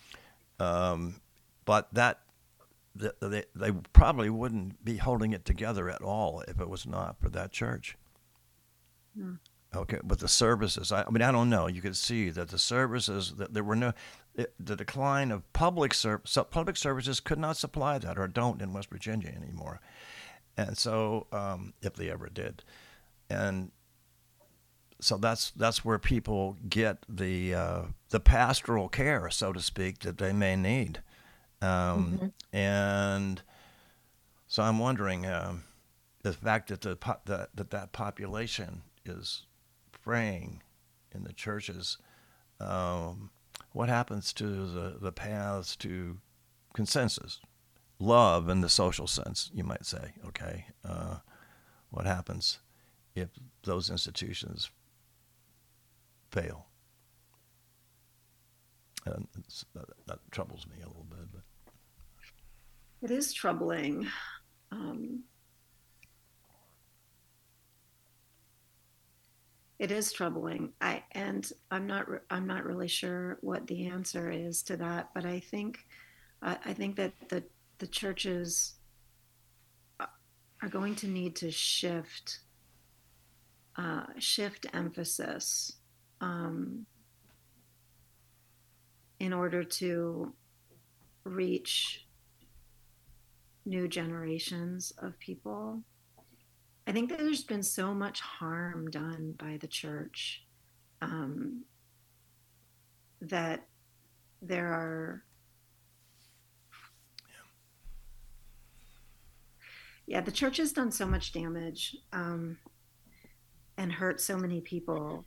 Um, but that. They, they probably wouldn't be holding it together at all if it was not for that church. Mm. Okay, but the services, I, I mean, I don't know. You could see that the services, that there were no, it, the decline of public ser- public services could not supply that, or don't in West Virginia anymore. And so, um, if they ever did. And so that's that's where people get the uh, the pastoral care, so to speak, that they may need. Um, mm-hmm. And so I'm wondering um, the fact that the po- that, that that population is praying in the churches. Um, what happens to the, the paths to consensus, love in the social sense, you might say? Okay, uh, what happens if those institutions fail? And that, that troubles me a little bit, but. It is troubling. Um, it is troubling. I and I'm not I'm not really sure what the answer is to that, but I think uh, I think that the the churches are going to need to shift uh, shift emphasis um, in order to reach new generations of people. I think that there's been so much harm done by the church um, that there are, yeah. yeah, the church has done so much damage um, and hurt so many people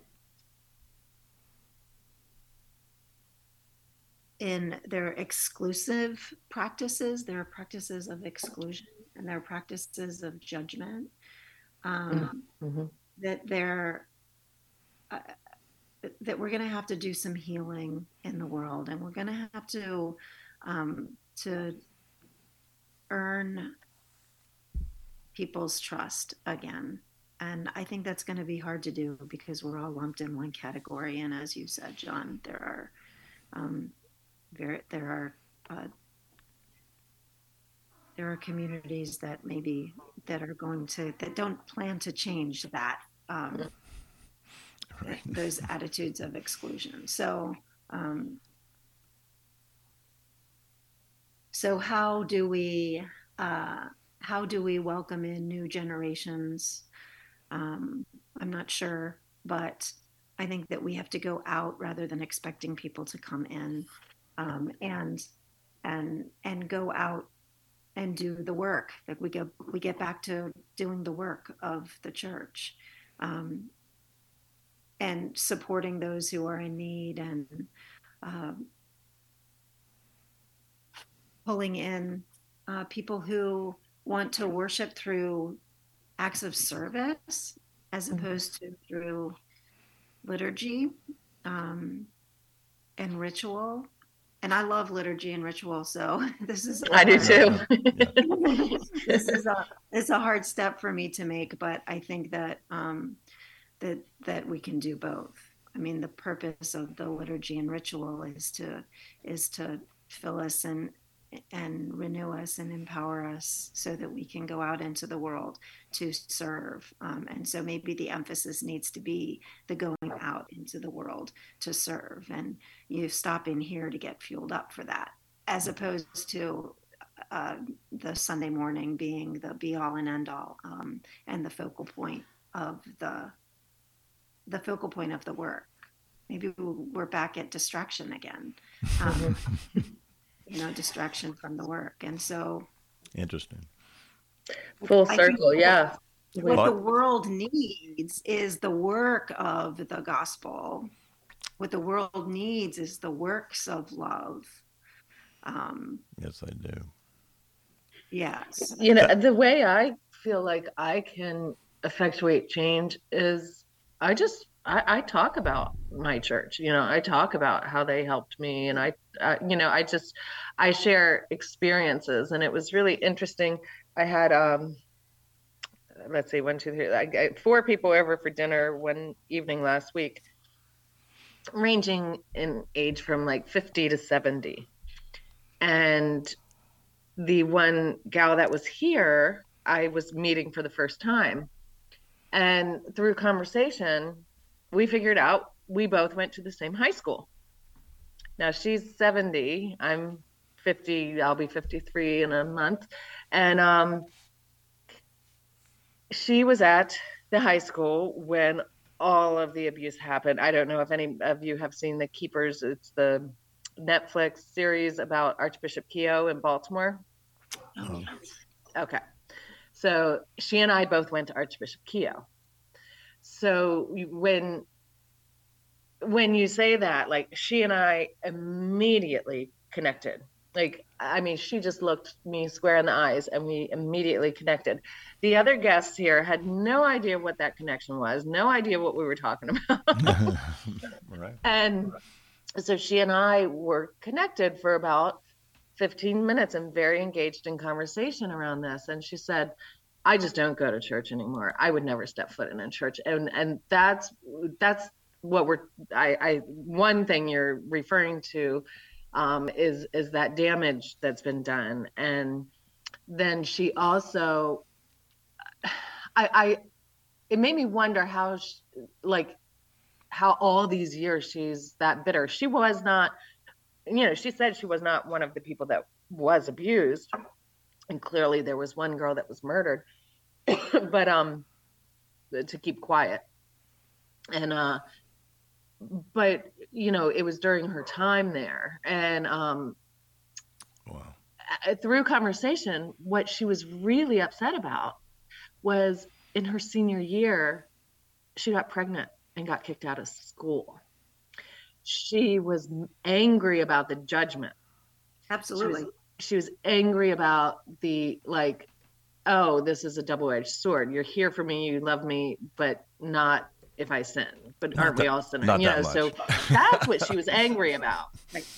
in their exclusive practices. There are practices of exclusion and there are practices of judgment. Um, mm-hmm. That they're uh, that we're going to have to do some healing in the world, and we're going to have to um, to earn people's trust again. And I think that's going to be hard to do because we're all lumped in one category. And as you said, John, there are um, there there are uh, there are communities that maybe that are going to that don't plan to change that um, right. those attitudes of exclusion. So um, so how do we uh, how do we welcome in new generations? Um, I'm not sure, but I think that we have to go out rather than expecting people to come in, um, and and and go out and do the work. Like we get we get back to doing the work of the church, um, and supporting those who are in need, and um, pulling in uh, people who want to worship through acts of service as opposed to through liturgy um, and ritual. And I love liturgy and ritual, so this is I do too. this is a it's a hard step for me to make, but I think that um, that that we can do both. I mean, the purpose of the liturgy and ritual is to is to fill us and and renew us and empower us so that we can go out into the world to serve. Um, and so maybe the emphasis needs to be the going out into the world to serve, and you stop in here to get fueled up for that, as opposed to uh, the Sunday morning being the be all and end all um, and the focal point of the the focal point of the work. Maybe we're back at distraction again. Um, you know, distraction from the work. And so interesting. Full circle, yeah. What, what the world needs is the work of the gospel. What the world needs is the works of love. Um, yes, I do. Yes. You know, the way I feel like I can effectuate change is I just I, I talk about my church. You know, I talk about how they helped me, and I, uh, you know, I just, I share experiences, and it was really interesting. I had, um, let's see, one, two, three, I got four people over for dinner one evening last week, ranging in age from like fifty to seventy. And the one gal that was here, I was meeting for the first time. And through conversation, we figured out we both went to the same high school. Now she's seventy, I'm fifty, I'll be fifty-three in a month. And um, she was at the high school when all of the abuse happened. I don't know if any of you have seen The Keepers. It's the Netflix series about Archbishop Keough in Baltimore. Oh. Okay. So she and I both went to Archbishop Keough. So when when you say that, like, she and I immediately connected. Like, I mean, she just looked me square in the eyes and we immediately connected. The other guests here had no idea what that connection was, no idea what we were talking about. Right. And so she and I were connected for about fifteen minutes and very engaged in conversation around this. And she said, I just don't go to church anymore. I would never step foot in a church. And and that's that's what we're I, I one thing you're referring to um, is is that damage that's been done. And then she also I I it made me wonder how she, like how all these years she's that bitter. She was not, you know, she said she was not one of the people that was abused. And clearly there was one girl that was murdered, but um, to keep quiet. And uh, but you know, it was during her time there, and um, Wow. through conversation, what she was really upset about was in her senior year, she got pregnant and got kicked out of school. She was angry about the judgment. Absolutely. She was, she was angry about the, like, oh, this is a double-edged sword. You're here for me, you love me, but not if I sin. But Not aren't that- we all sinners? not You that know, much. so that's what she was angry about.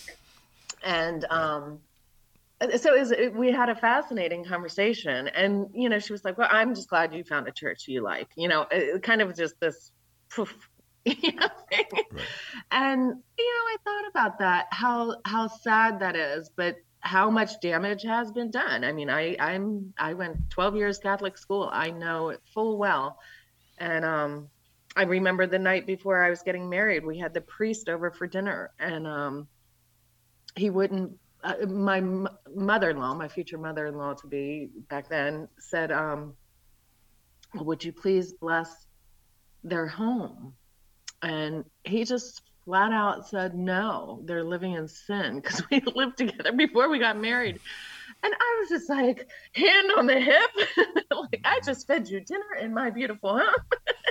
And um, so it was, it, we had a fascinating conversation. And, you know, she was like, well, I'm just glad you found a church you like. You know, it, it kind of just this poof, you know, thing. Right. And, you know, I thought about that, how how sad that is, but how much damage has been done. I mean, I I'm I went twelve years Catholic school. I know it full well. And um I remember the night before I was getting married, we had the priest over for dinner, and um he wouldn't uh, my m- mother-in-law, my future mother-in-law to be back then, said, um would you please bless their home? And he just flat out said, no, they're living in sin, because we lived together before we got married. And I was just like, hand on the hip, like, I just fed you dinner in my beautiful home.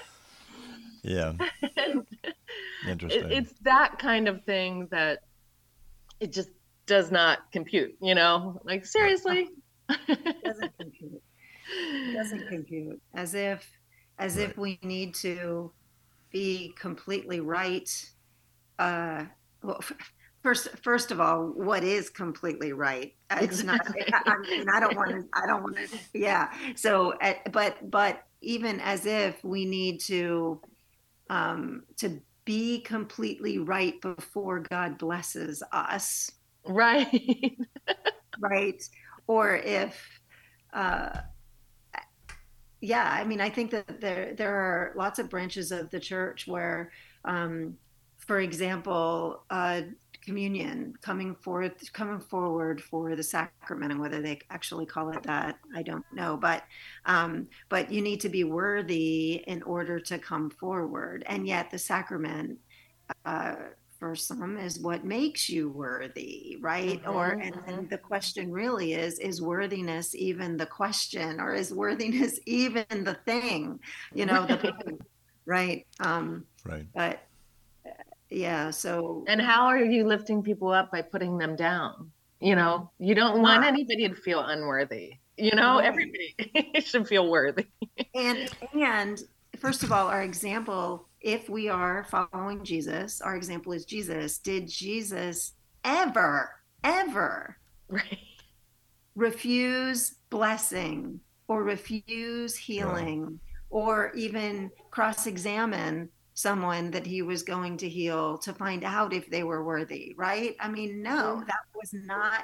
Yeah. And Interesting. it, it's that kind of thing that it just does not compute, you know, like, seriously. It doesn't compute. It doesn't compute. As if, as Right. if we need to be completely right. Uh, well, first, first of all, what is completely right? It's not. I, I mean, I don't want to. I don't want to. Yeah. So, uh, but, but even as if we need to, um, to be completely right before God blesses us, Right. right? Or if, uh, yeah, I mean, I think that there there are lots of branches of the church where, um, for example, uh, communion, coming forth, coming forward for the sacrament, and whether they actually call it that, I don't know. But um, but you need to be worthy in order to come forward, and yet the sacrament, uh, for some, is what makes you worthy, right? Mhm, Or and, mhm. and the question really is: is worthiness even the question, or is worthiness even the thing? You know, the point, right? Um, Right. but uh, yeah, so And how are you lifting people up by putting them down? You know, you don't want Right. anybody to feel unworthy. You know, Right. everybody should feel worthy. and and first of all, our example, if we are following Jesus, our example is Jesus. Did Jesus ever, ever Right. refuse blessing or refuse healing or even cross-examine someone that he was going to heal to find out if they were worthy, right? I mean, no, that was not,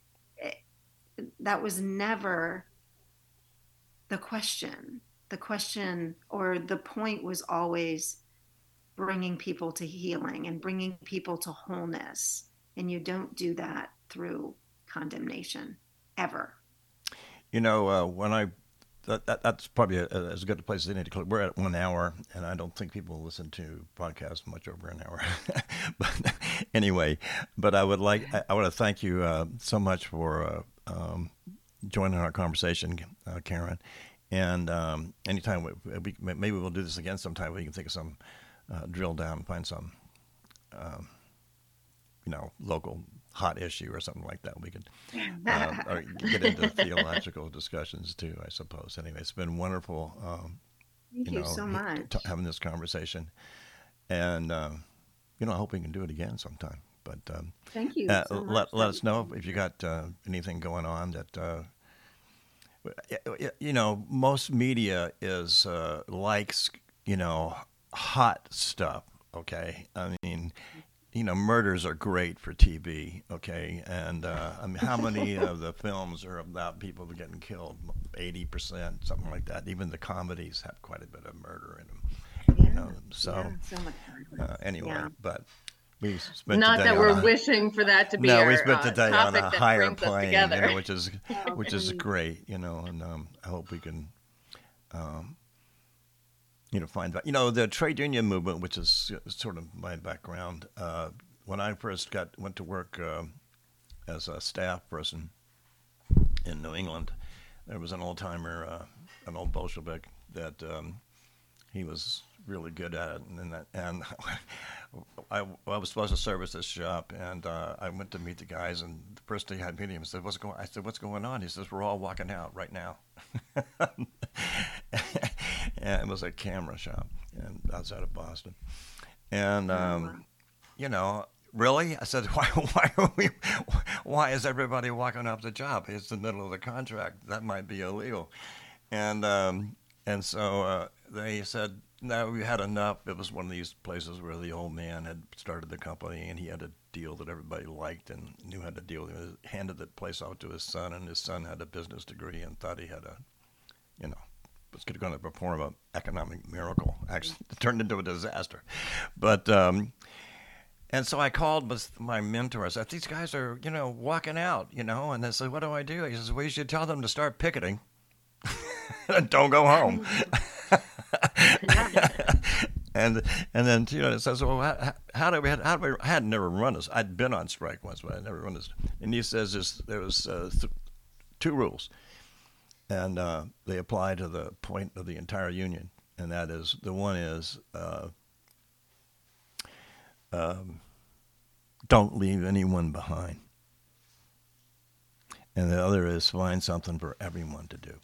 that was never the question. The question or the point was always bringing people to healing and bringing people to wholeness. And you don't do that through condemnation, ever. You know, uh, when I that, that that's probably a, a, as good a place as any to click. We're at one hour, and I don't think people listen to podcasts much over an hour. But anyway, but I would like I, I want to thank you uh, so much for uh, um, joining our conversation, uh, Karen. And um, anytime we, we, maybe we'll do this again sometime. We can think of some uh, drill down, find some, um, you know, local hot issue or something like that. We could uh, or get into theological discussions too, I suppose. Anyway, it's been wonderful, um, Thank you you know, so much. t- having this conversation. And, uh, you know, I hope we can do it again sometime. But um, Thank you. uh, so much. let, let us know if you got uh, anything going on that uh, you know, most media is uh, likes, you know, hot stuff. Okay, I mean, you know, murders are great for T V. Okay, and uh, I mean, how many of the films are about people getting killed? Eighty percent, something like that. Even the comedies have quite a bit of murder in them. Yeah, You know, so yeah, so much uh, anyway, Yeah. but we spent Not today that on we're a- wishing for that to be no, our we spent uh, today on topic a that higher brings us plane, you together. know, which is Oh, which is please. great, you know, and um, I hope we can, um, you know, find out. You know, the trade union movement, which is uh, sort of my background. Uh, when I first got went to work uh, as a staff person in New England, there was an old timer, uh, an old Bolshevik that um, he was really good at it, and that, and I, I was supposed to service this shop, and uh, I went to meet the guys, and the first day I met him, said, "What's going?" I said, "What's going on?" He says, "We're all walking out right now." And it was a camera shop, and outside of Boston, and um, you know, really, I said, "Why? Why are we? Why is everybody walking off the job? It's the middle of the contract. That might be illegal," and um, and so uh, they said, "No, we had enough." It was one of these places where the old man had started the company, and he had a deal that everybody liked and knew how to deal with. He handed the place out to his son, and his son had a business degree and thought he had a, you know, was going to perform an economic miracle. Actually, it turned into a disaster. But um, and so I called with my mentor. I said, "These guys are, you know, walking out, you know," and I said, "What do I do?" He says, "Well, you should tell them to start picketing." Don't go home. and and then you know it says, well, how, how do we how do we I had never run this. I'd been on strike once, but I'd never run this. And he says this, there was uh, th- two rules, and uh, they apply to the point of the entire union, and that is the one is uh, um, don't leave anyone behind, and the other is find something for everyone to do.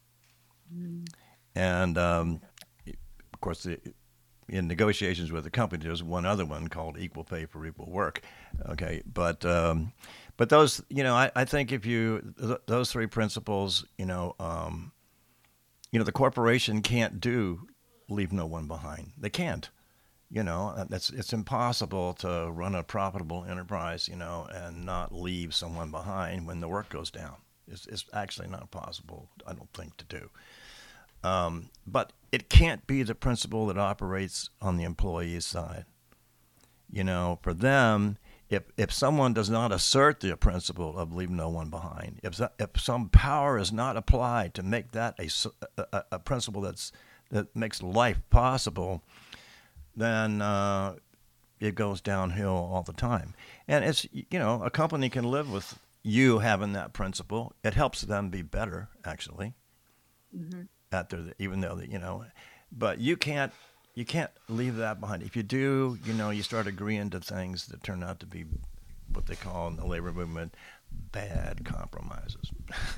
And um, of course, the, in negotiations with the company, there's one other one called equal pay for equal work. Okay, but um, but those, you know, I, I think if you th- those three principles, you know, um, you know, the corporation can't do leave no one behind. They can't. You know, it's it's impossible to run a profitable enterprise, you know, and not leave someone behind when the work goes down. It's, it's actually not possible, I don't think, to do. Um, but it can't be the principle that operates on the employee's side. You know, for them, if if someone does not assert the principle of leave no one behind, if if some power is not applied to make that a, a, a principle that's that makes life possible, then uh, it goes downhill all the time. And it's, you know, a company can live with you having that principle. It helps them be better, actually. Mm-hmm. At their, even though that, you know, but you can't you can't leave that behind. If you do, you know, you start agreeing to things that turn out to be what they call in the labor movement bad compromises.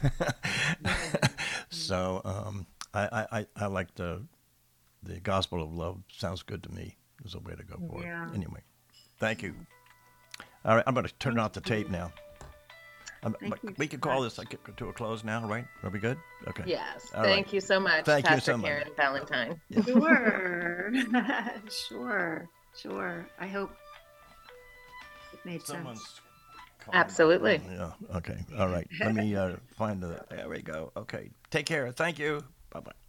So um, I, I, I like the the gospel of love. Sounds good to me. There's a way to go forward. Yeah. Anyway, thank you. All right, I'm going to turn off the tape now. Um, Thank but you we so could call much. this like to a close now, right? Are we good? Okay. Yes. All Thank right. you so much, Thank you Pastor so much. Karen Valentine. Sure. Sure. Sure. I hope it made Someone's sense. calling my Absolutely. phone. Yeah. Okay. All right. Let me uh, find the. There we go. Okay. Take care. Thank you. Bye bye.